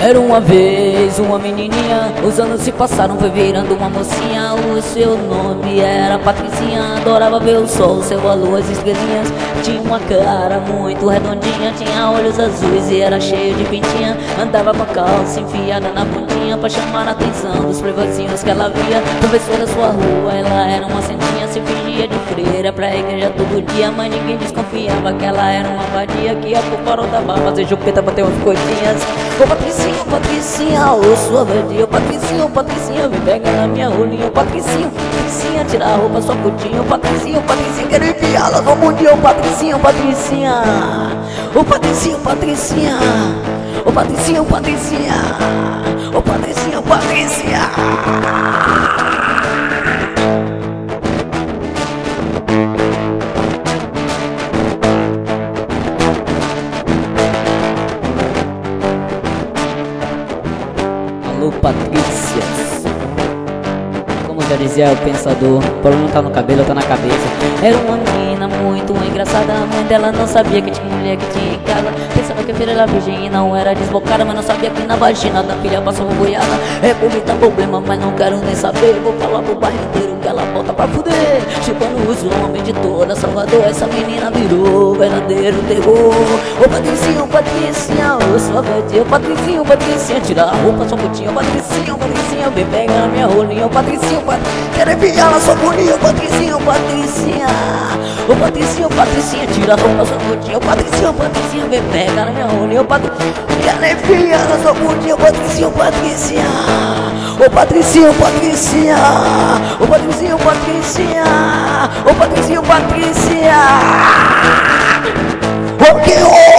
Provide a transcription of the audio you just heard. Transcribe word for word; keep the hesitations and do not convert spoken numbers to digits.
Era uma vez uma menininha, os anos se passaram, foi virando uma mocinha. O seu nome era Patricinha, adorava ver o sol, o céu, a lua, as estrelinhas. Tinha uma cara muito redondinha, tinha olhos azuis e era cheio de pintinha. Andava com a calça enfiada na pontinha pra chamar a atenção dos playboyzinhos que ela via. Professora sua rua, ela era uma sentinha, se fingia de freira pra igreja todo dia. Mas ninguém desconfiava que ela era uma vadia, que ia pro farol da barra fazer chupeta pra ter umas coisinhas. Ô Patricinha, Patricinha, ô sua vadia. Ô Patricinha, ô Patricinha, me pega na minha rolinha. Ô Patricinha, Patricinha, tira a roupa, sua putinha. Ô Patricinha, ô Patricinha, quero enviá-la no mundial. Ô Patricinha, ô Patricinha, ô Patricinha, Patricinha, ô Patricinha, Patricinha, ô Patricinha, Patricinha. Alô, Patrícias. Como já dizia o pensador, o problema tá no cabelo, tá na cabeça. Era uma menina muito engraçada, a mãe dela não sabia que tinha mulher que tinha em casa. Pensava que a filha era virgem e não era desbocada, mas não sabia que na vagina da filha passava boiada. É por mim tá problema, mas não quero nem saber. Vou falar pro bairro inteiro que ela volta pra fuder. Chupando os homens de toda Salvador, essa menina virou verdadeiro terror. Ô Patricinha, ô Patricinha, ô sua vadia. Ô Patricinha, ô Patricinha, tira a roupa, sua putinha. Ô Patricinha, ô Patricinha, vem pegar na minha rolinha. Ô Patricinha, ô Patricinha, quero enviar na sua bolinha. Ô Patricinha, ô Patricinha, ô Patricinha, ô Patricinha, tira a roupa, sua putinha. Ô Patricinha, ô Patricinha, vem pegar na minha rolinha. Ô Patricinha, quero enfiar na sua bolinha. Ô Patricinha, ô Patricinha, ô Patricinha, ô Patricinha, ô Patricinha, ô Patricinha, ô Patricinha, ô Patricinha. O que